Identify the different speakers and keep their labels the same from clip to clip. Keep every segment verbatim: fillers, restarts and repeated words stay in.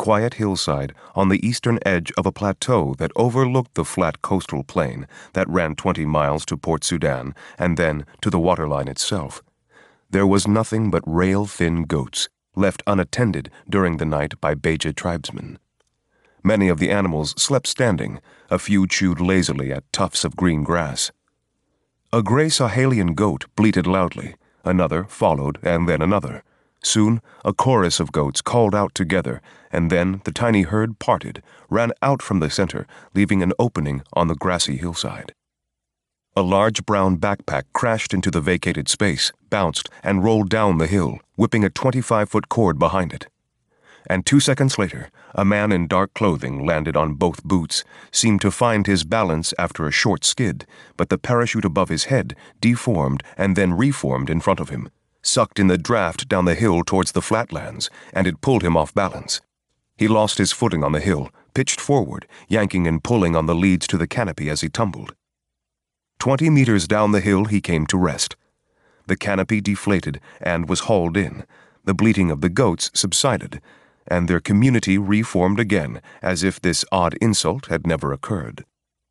Speaker 1: quiet hillside on the eastern edge of a plateau that overlooked the flat coastal plain that ran twenty miles to Port Sudan and then to the waterline itself. There was nothing but rail-thin goats, left unattended during the night by Beja tribesmen. Many of the animals slept standing, a few chewed lazily at tufts of green grass. A gray Sahelian goat bleated loudly, another followed, and then another. Soon, a chorus of goats called out together, and then the tiny herd parted, ran out from the center, leaving an opening on the grassy hillside. A large brown backpack crashed into the vacated space, bounced, and rolled down the hill, whipping a twenty-five-foot cord behind it. And two seconds later, a man in dark clothing landed on both boots, seemed to find his balance after a short skid, but the parachute above his head deformed and then reformed in front of him, sucked in the draft down the hill towards the flatlands, and it pulled him off balance. He lost his footing on the hill, pitched forward, yanking and pulling on the leads to the canopy as he tumbled. Twenty meters down the hill he came to rest. The canopy deflated and was hauled in. The bleating of the goats subsided, and their community reformed again, as if this odd insult had never occurred.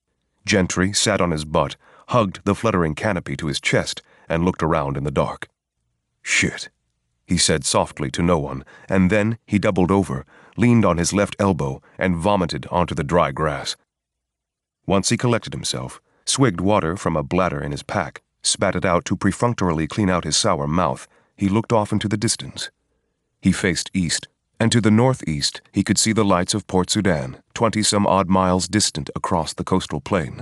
Speaker 1: Gentry sat on his butt, hugged the fluttering canopy to his chest, and looked around in the dark. "Shit," he said softly to no one, and then he doubled over, leaned on his left elbow, and vomited onto the dry grass. Once he collected himself, swigged water from a bladder in his pack, spat it out to perfunctorily clean out his sour mouth, he looked off into the distance. He faced east, and to the northeast he could see the lights of Port Sudan, twenty-some-odd miles distant across the coastal plain.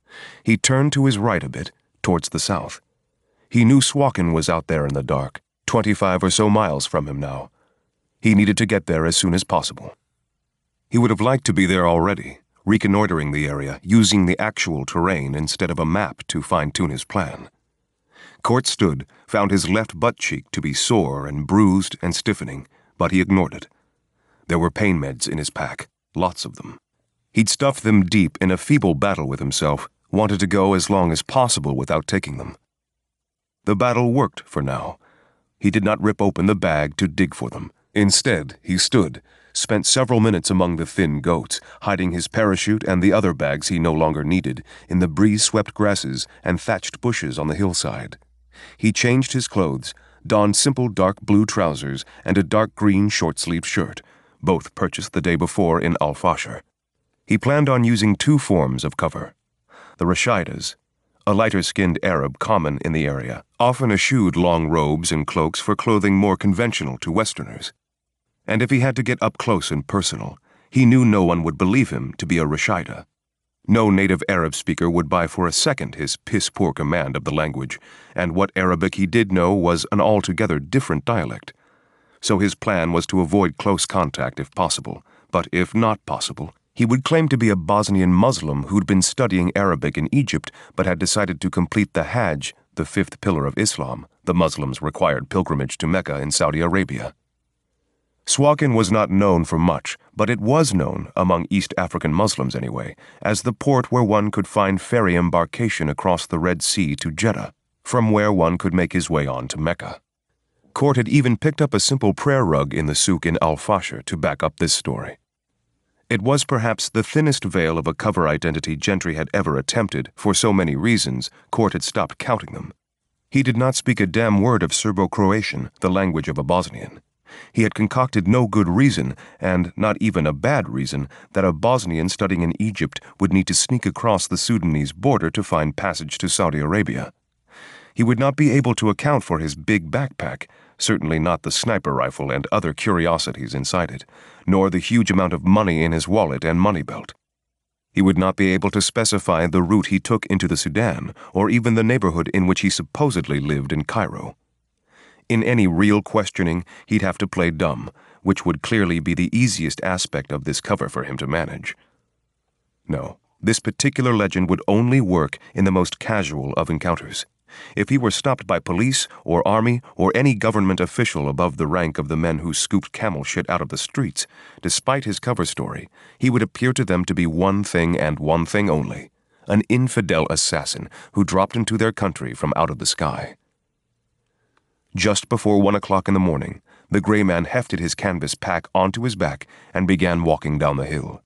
Speaker 1: He turned to his right a bit, towards the south. He knew Swakin was out there in the dark, twenty-five or so miles from him now. He needed to get there as soon as possible. He would have liked to be there already, reconnoitering the area, using the actual terrain instead of a map to fine-tune his plan. Court stood, found his left butt cheek to be sore and bruised and stiffening, but he ignored it. There were pain meds in his pack, lots of them. He'd stuffed them deep in a feeble battle with himself, wanted to go as long as possible without taking them. The battle worked for now. He did not rip open the bag to dig for them. Instead, he stood, spent several minutes among the thin goats, hiding his parachute and the other bags he no longer needed in the breeze-swept grasses and thatched bushes on the hillside. He changed his clothes, donned simple dark blue trousers and a dark green short-sleeved shirt, both purchased the day before in Al-Fashir. He planned on using two forms of cover. The Rashidas, a lighter-skinned Arab common in the area, often eschewed long robes and cloaks for clothing more conventional to Westerners. And if he had to get up close and personal, he knew no one would believe him to be a Rashida. No native Arab speaker would buy for a second his piss-poor command of the language, and what Arabic he did know was an altogether different dialect. So his plan was to avoid close contact if possible, but if not possible, he would claim to be a Bosnian Muslim who'd been studying Arabic in Egypt but had decided to complete the Hajj, the fifth pillar of Islam, the Muslims' required pilgrimage to Mecca in Saudi Arabia. Swakin was not known for much, but it was known, among East African Muslims anyway, as the port where one could find ferry embarkation across the Red Sea to Jeddah, from where one could make his way on to Mecca. Court had even picked up a simple prayer rug in the souk in Al-Fashir to back up this story. It was perhaps the thinnest veil of a cover identity Gentry had ever attempted. For so many reasons, Court had stopped counting them. He did not speak a damn word of Serbo-Croatian, the language of a Bosnian. He had concocted no good reason, and not even a bad reason, that a Bosnian studying in Egypt would need to sneak across the Sudanese border to find passage to Saudi Arabia. He would not be able to account for his big backpack, certainly not the sniper rifle and other curiosities inside it, nor the huge amount of money in his wallet and money belt. He would not be able to specify the route he took into the Sudan, or even the neighborhood in which he supposedly lived in Cairo. In any real questioning, he'd have to play dumb, which would clearly be the easiest aspect of this cover for him to manage. No, this particular legend would only work in the most casual of encounters. If he were stopped by police or army or any government official above the rank of the men who scooped camel shit out of the streets, despite his cover story, he would appear to them to be one thing and one thing only, an infidel assassin who dropped into their country from out of the sky. Just before one o'clock in the morning, The gray man hefted his canvas pack onto his back and began walking down the hill.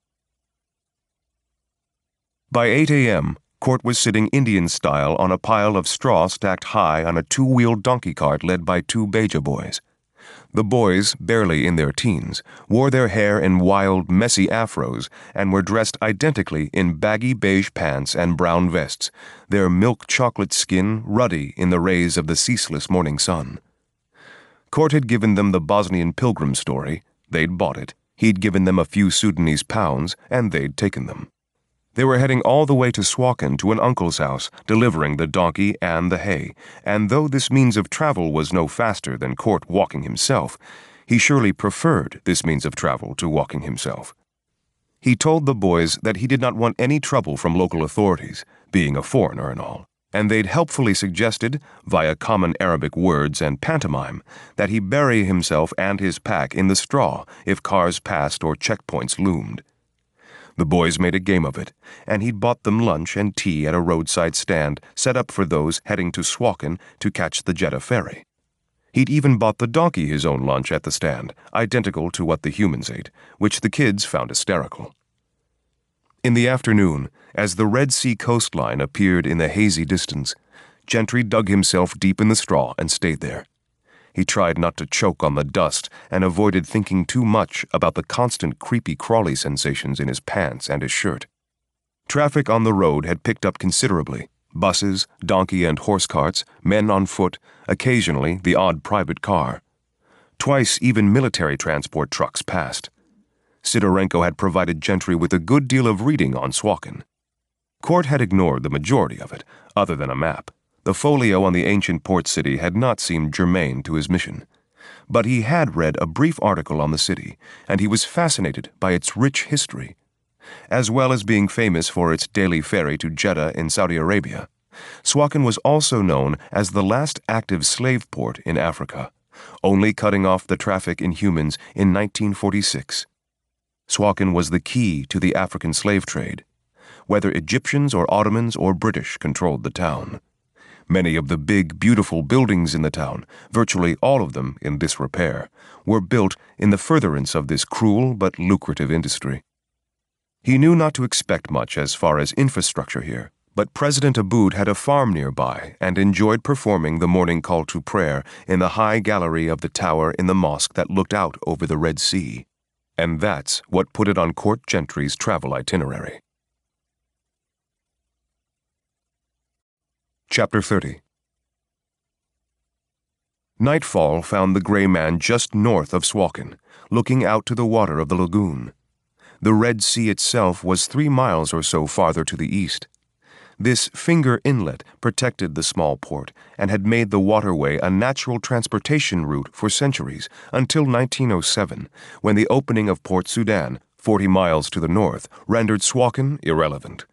Speaker 1: By eight a.m., Court was sitting Indian-style on a pile of straw stacked high on a two-wheeled donkey cart led by two Beja boys. The boys, barely in their teens, wore their hair in wild, messy afros and were dressed identically in baggy beige pants and brown vests, their milk chocolate skin ruddy in the rays of the ceaseless morning sun. Court had given them the Bosnian pilgrim story. They'd bought it. He'd given them a few Sudanese pounds, and they'd taken them. They were heading all the way to Suakin to an uncle's house, delivering the donkey and the hay, and though this means of travel was no faster than Court walking himself, he surely preferred this means of travel to walking himself. He told the boys that he did not want any trouble from local authorities, being a foreigner and all, and they'd helpfully suggested, via common Arabic words and pantomime, that he bury himself and his pack in the straw if cars passed or checkpoints loomed. The boys made a game of it, and he'd bought them lunch and tea at a roadside stand set up for those heading to Suakin to catch the Jeddah ferry. He'd even bought the donkey his own lunch at the stand, identical to what the humans ate, which the kids found hysterical. In the afternoon, as the Red Sea coastline appeared in the hazy distance, Gentry dug himself deep in the straw and stayed there. He tried not to choke on the dust and avoided thinking too much about the constant creepy-crawly sensations in his pants and his shirt. Traffic on the road had picked up considerably. Buses, donkey and horse carts, men on foot, occasionally the odd private car. Twice even military transport trucks passed. Sidorenko had provided Gentry with a good deal of reading on Suakin. Court had ignored the majority of it, other than a map. The folio on the ancient port city had not seemed germane to his mission. But he had read a brief article on the city, and he was fascinated by its rich history. As well as being famous for its daily ferry to Jeddah in Saudi Arabia, Suakin was also known as the last active slave port in Africa, only cutting off the traffic in humans in nineteen forty-six. Suakin was the key to the African slave trade. Whether Egyptians or Ottomans or British controlled the town. Many of the big, beautiful buildings in the town, virtually all of them in disrepair, were built in the furtherance of this cruel but lucrative industry. He knew not to expect much as far as infrastructure here, but President Aboud had a farm nearby and enjoyed performing the morning call to prayer in the high gallery of the tower in the mosque that looked out over the Red Sea. And that's what put it on Court Gentry's travel itinerary. Chapter thirty. Nightfall found the gray man just north of Suakin, looking out to the water of the lagoon. The Red Sea itself was three miles or so farther to the east. This finger inlet protected the small port and had made the waterway a natural transportation route for centuries until nineteen oh seven, when the opening of Port Sudan, forty miles to the north, rendered Suakin irrelevant.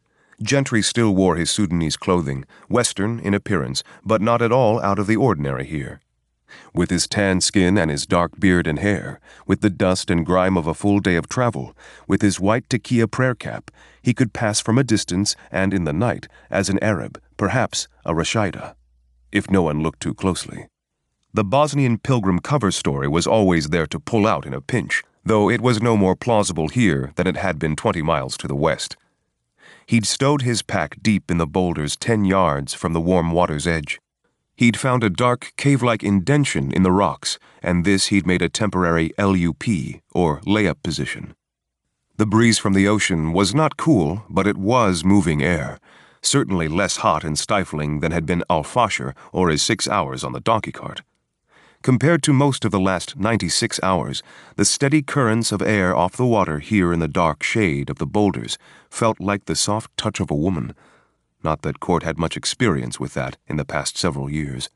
Speaker 1: Gentry still wore his Sudanese clothing, Western in appearance, but not at all out of the ordinary here. With his tan skin and his dark beard and hair, with the dust and grime of a full day of travel, with his white takia prayer cap, he could pass from a distance and in the night as an Arab, perhaps a Rashida, if no one looked too closely. The Bosnian pilgrim cover story was always there to pull out in a pinch, though it was no more plausible here than it had been twenty miles to the west. He'd stowed his pack deep in the boulders ten yards from the warm water's edge. He'd found a dark, cave-like indention in the rocks, and this he'd made a temporary L U P, or layup position. The breeze from the ocean was not cool, but it was moving air, certainly less hot and stifling than had been Al-Fasher or his six hours on the donkey cart. Compared to most of the last ninety-six hours, the steady currents of air off the water here in the dark shade of the boulders felt like the soft touch of a woman. Not that Court had much experience with that in the past several years.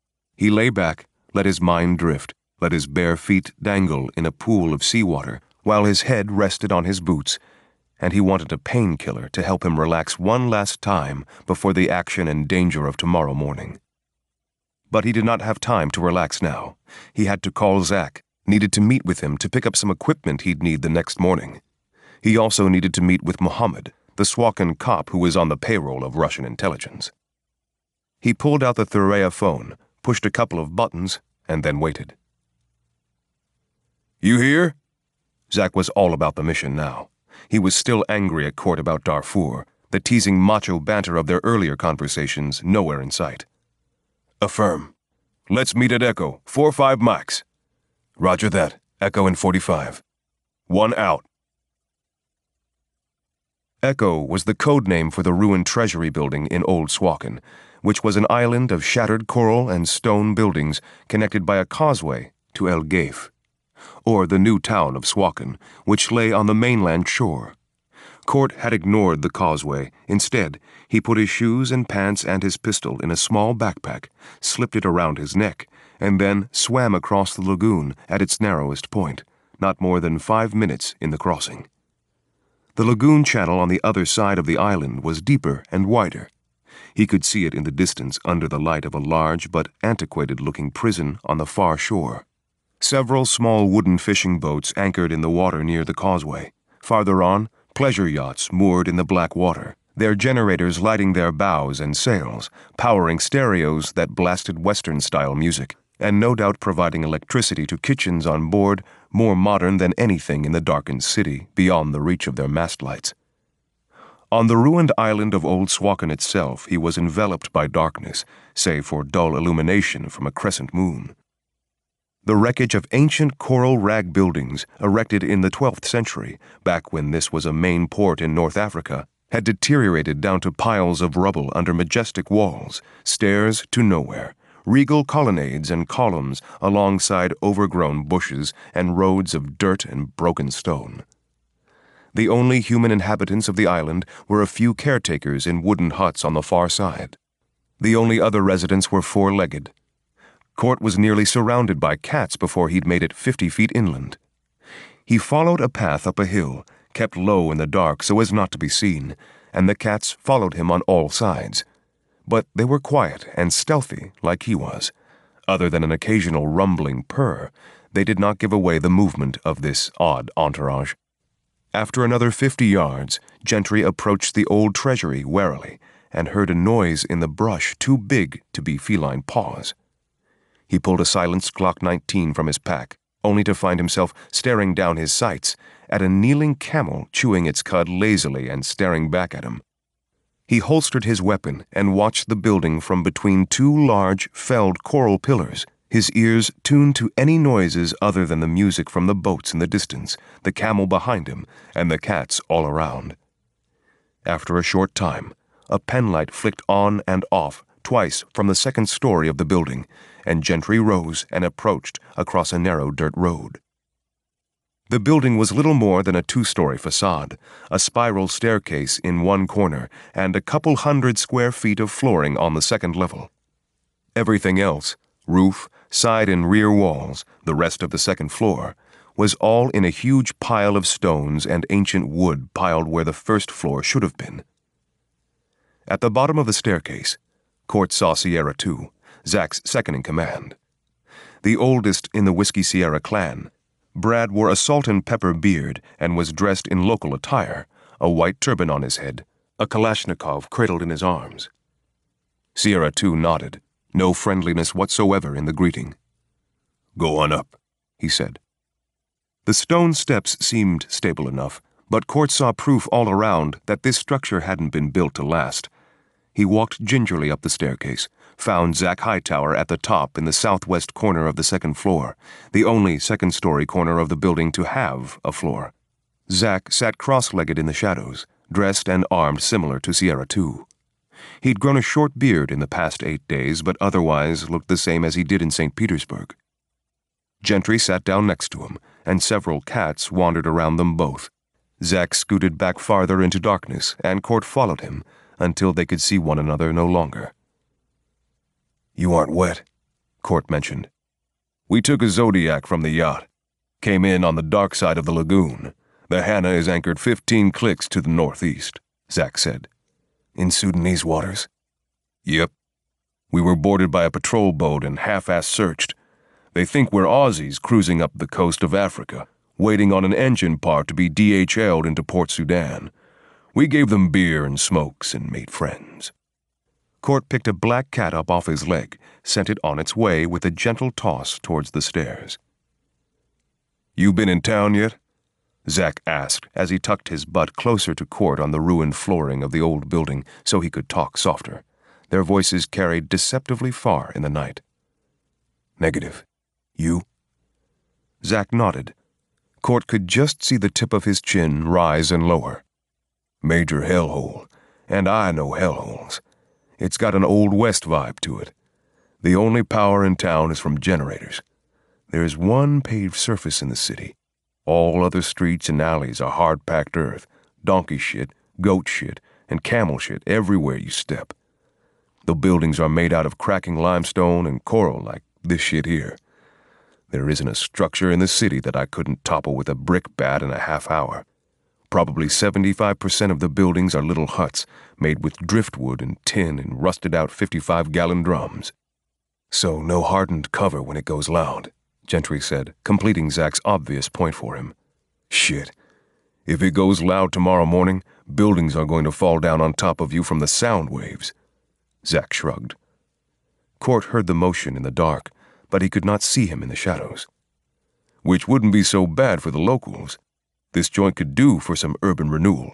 Speaker 1: He lay back, let his mind drift, let his bare feet dangle in a pool of seawater, while his head rested on his boots, and he wanted a painkiller to help him relax one last time before the action and danger of tomorrow morning. But he did not have time to relax now. He had to call Zach, needed to meet with him to pick up some equipment he'd need the next morning. He also needed to meet with Mohammed, the Suakin cop who was on the payroll of Russian intelligence. He pulled out the Thureya phone, pushed a couple of buttons, and then waited. You here? Zack was all about the mission now. He was still angry at Court about Darfur, the teasing macho banter of their earlier conversations nowhere in sight. Affirm. Let's meet at Echo, four five max. Roger that. Echo in forty-five. One out. Echo was the code name for the ruined treasury building in Old Swakin, which was an island of shattered coral and stone buildings connected by a causeway to El Geif, or the new town of Swakin, which lay on the mainland shore. Court had ignored the causeway. Instead, he put his shoes and pants and his pistol in a small backpack, slipped it around his neck, and then swam across the lagoon at its narrowest point, not more than five minutes in the crossing. The lagoon channel on the other side of the island was deeper and wider. He could see it in the distance under the light of a large but antiquated-looking prison on the far shore. Several small wooden fishing boats anchored in the water near the causeway. Farther on, pleasure yachts moored in the black water, their generators lighting their bows and sails, powering stereos that blasted Western-style music, and no doubt providing electricity to kitchens on board more modern than anything in the darkened city beyond the reach of their mast lights. On the ruined island of Old Swakin itself, he was enveloped by darkness, save for dull illumination from a crescent moon. The wreckage of ancient coral rag buildings erected in the twelfth century, back when this was a main port in North Africa, had deteriorated down to piles of rubble under majestic walls, stairs to nowhere, regal colonnades and columns alongside overgrown bushes and roads of dirt and broken stone. The only human inhabitants of the island were a few caretakers in wooden huts on the far side. The only other residents were four-legged. Court was nearly surrounded by cats before he'd made it fifty feet inland. He followed a path up a hill, kept low in the dark so as not to be seen, and the cats followed him on all sides. But they were quiet and stealthy like he was. Other than an occasional rumbling purr, they did not give away the movement of this odd entourage. After another fifty yards, Gentry approached the old treasury warily and heard a noise in the brush too big to be feline paws. He pulled a silenced Glock nineteen from his pack, only to find himself staring down his sights at a kneeling camel chewing its cud lazily and staring back at him. He holstered his weapon and watched the building from between two large, felled coral pillars, his ears tuned to any noises other than the music from the boats in the distance, the camel behind him, and the cats all around. After a short time, a penlight flicked on and off twice from the second story of the building, and Gentry rose and approached across a narrow dirt road. The building was little more than a two-story facade, a spiral staircase in one corner, and a couple hundred square feet of flooring on the second level. Everything else, roof, side and rear walls, the rest of the second floor, was all in a huge pile of stones and ancient wood piled where the first floor should have been. At the bottom of the staircase, Court saw Sierra two, Zack's second-in-command. The oldest in the Whiskey Sierra clan, Brad wore a salt-and-pepper beard and was dressed in local attire, a white turban on his head, a Kalashnikov cradled in his arms. Sierra two nodded, no friendliness whatsoever in the greeting. "Go on up," he said. The stone steps seemed stable enough, but Court saw proof all around that this structure hadn't been built to last. He walked gingerly up the staircase, found Zack Hightower at the top in the southwest corner of the second floor, the only second-story corner of the building to have a floor. Zack sat cross-legged in the shadows, dressed and armed similar to Sierra two. He'd grown a short beard in the past eight days, but otherwise looked the same as he did in Saint Petersburg. Gentry sat down next to him, and several cats wandered around them both. Zack scooted back farther into darkness, and Court followed him, until they could see one another no longer. "You aren't wet," Court mentioned. "We took a Zodiac from the yacht. Came in on the dark side of the lagoon. The Hannah is anchored fifteen clicks to the northeast," Zack said. "In Sudanese waters?" "Yep. We were boarded by a patrol boat and half-ass searched. They think we're Aussies cruising up the coast of Africa, waiting on an engine part to be D H L'd into Port Sudan. We gave them beer and smokes and made friends." Court picked a black cat up off his leg, sent it on its way with a gentle toss towards the stairs. "You been in town yet?" Zack asked as he tucked his butt closer to Court on the ruined flooring of the old building so he could talk softer. Their voices carried deceptively far in the night. "Negative. You?" Zack nodded. Court could just see the tip of his chin rise and lower. "Major hellhole. And I know hellholes. It's got an Old West vibe to it. The only power in town is from generators. There's one paved surface in the city. All other streets and alleys are hard-packed earth, donkey shit, goat shit, and camel shit everywhere you step. The buildings are made out of cracking limestone and coral like this shit here. There isn't a structure in the city that I couldn't topple with a brick bat in a half hour. Probably seventy-five percent of the buildings are little huts made with driftwood and tin and rusted-out fifty-five gallon drums. So no hardened cover when it goes loud," Gentry said, completing Zack's obvious point for him. "Shit. If it goes loud tomorrow morning, buildings are going to fall down on top of you from the sound waves." Zack shrugged. Court heard the motion in the dark, but he could not see him in the shadows. "Which wouldn't be so bad for the locals. This joint could do for some urban renewal."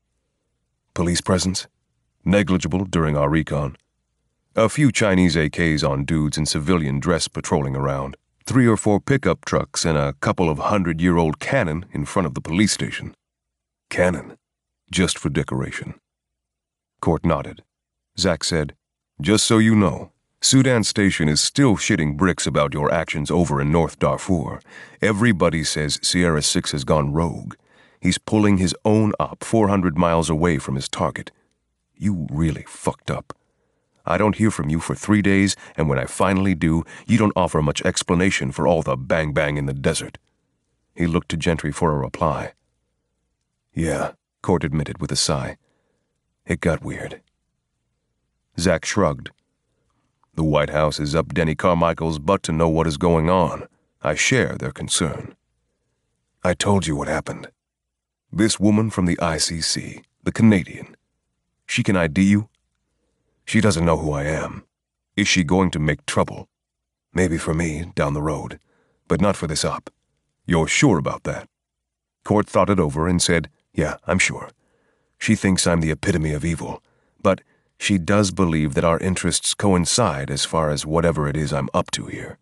Speaker 1: "Police presence?" "Negligible during our recon. A few Chinese A Ks on dudes in civilian dress patrolling around. Three or four pickup trucks and a couple of hundred-year-old cannon in front of the police station." "Cannon? Just for decoration." Court nodded. Zack said, "Just so you know, Sudan Station is still shitting bricks about your actions over in North Darfur. Everybody says Sierra six has gone rogue. He's pulling his own op four hundred miles away from his target. You really fucked up. I don't hear from you for three days, and when I finally do, you don't offer much explanation for all the bang-bang in the desert." He looked to Gentry for a reply. "Yeah," Court admitted with a sigh. "It got weird." Zack shrugged. "The White House is up Denny Carmichael's butt to know what is going on. I share their concern." "I told you what happened. This woman from the I C C, the Canadian, she can I D you? She doesn't know who I am. Is she going to make trouble? Maybe for me, down the road, but not for this op. You're sure about that?" Court thought it over and said, "Yeah, I'm sure. She thinks I'm the epitome of evil, but she does believe that our interests coincide as far as whatever it is I'm up to here."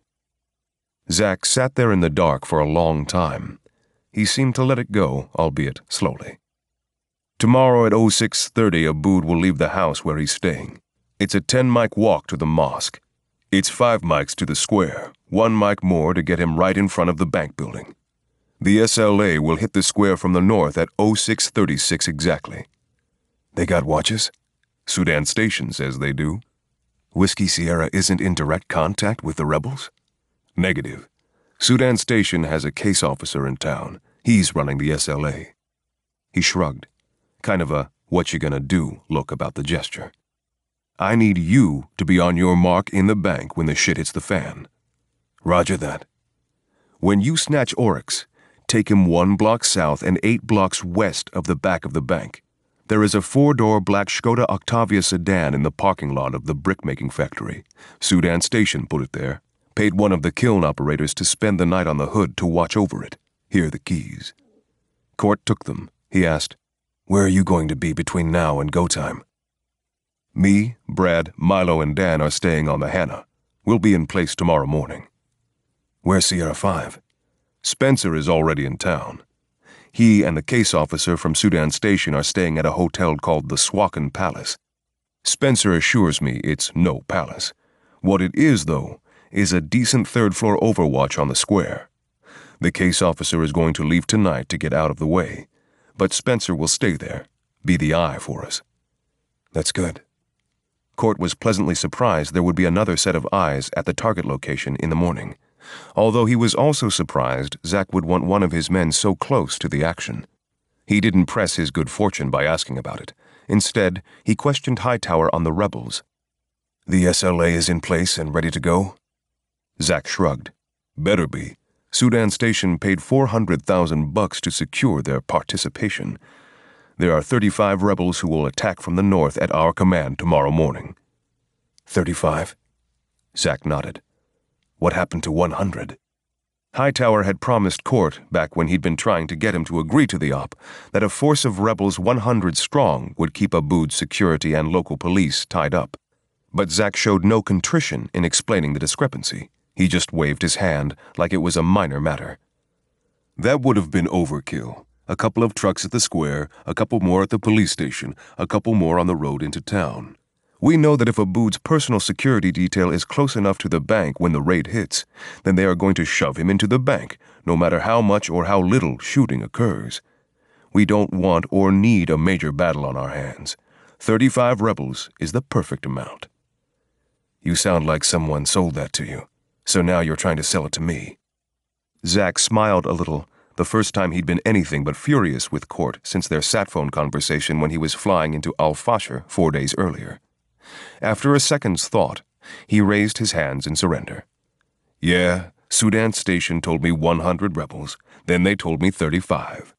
Speaker 1: Zack sat there in the dark for a long time. He seemed to let it go, albeit slowly. "Tomorrow at oh six thirty, Abood will leave the house where he's staying. It's a ten-mic walk to the mosque. It's five mics to the square, one mic more to get him right in front of the bank building. The S L A will hit the square from the north at oh six thirty-six exactly." "They got watches?" "Sudan Station says they do." "Whiskey Sierra isn't in direct contact with the rebels?" "Negative. Sudan Station has a case officer in town. He's running the S L A." He shrugged, kind of a what you gonna do look about the gesture. "I need you to be on your mark in the bank when the shit hits the fan." "Roger that." "When you snatch Oryx, take him one block south and eight blocks west of the back of the bank. There is a four-door black Skoda Octavia sedan in the parking lot of the brickmaking factory. Sudan Station put it there. Paid one of the kiln operators to spend the night on the hood to watch over it. Here are the keys." Court took them. He asked, "Where are you going to be between now and go time?" "Me, Brad, Milo, and Dan are staying on the Hannah. We'll be in place tomorrow morning." "Where's Sierra five? "Spencer is already in town. He and the case officer from Sudan Station are staying at a hotel called the Swakin Palace. Spencer assures me it's no palace. What it is, though, is a decent third-floor overwatch on the square. The case officer is going to leave tonight to get out of the way, but Spencer will stay there, be the eye for us." "That's good." Court was pleasantly surprised there would be another set of eyes at the target location in the morning, although he was also surprised Zack would want one of his men so close to the action. He didn't press his good fortune by asking about it. Instead, he questioned Hightower on the rebels. "The S L A is in place and ready to go?" Zack shrugged. "Better be. Sudan Station paid four hundred thousand bucks to secure their participation. There are thirty-five rebels who will attack from the north at our command tomorrow morning." "Thirty-five?" Zack nodded. "What happened to one hundred?" Hightower had promised Court, back when he'd been trying to get him to agree to the op, that a force of rebels one hundred strong would keep Aboud's security and local police tied up. But Zack showed no contrition in explaining the discrepancy. He just waved his hand like it was a minor matter. That would have been overkill. A couple of trucks at the square, a couple more at the police station, a couple more on the road into town. We know that if Aboud's personal security detail is close enough to the bank when the raid hits, then they are going to shove him into the bank, no matter how much or how little shooting occurs. We don't want or need a major battle on our hands. Thirty-five rebels is the perfect amount. You sound like someone sold that to you, so now you're trying to sell it to me. Zack smiled a little, the first time he'd been anything but furious with Court since their sat phone conversation when he was flying into Al-Fasher four days earlier. After a second's thought, he raised his hands in surrender. Yeah, Sudan Station told me one hundred rebels, then they told me thirty-five.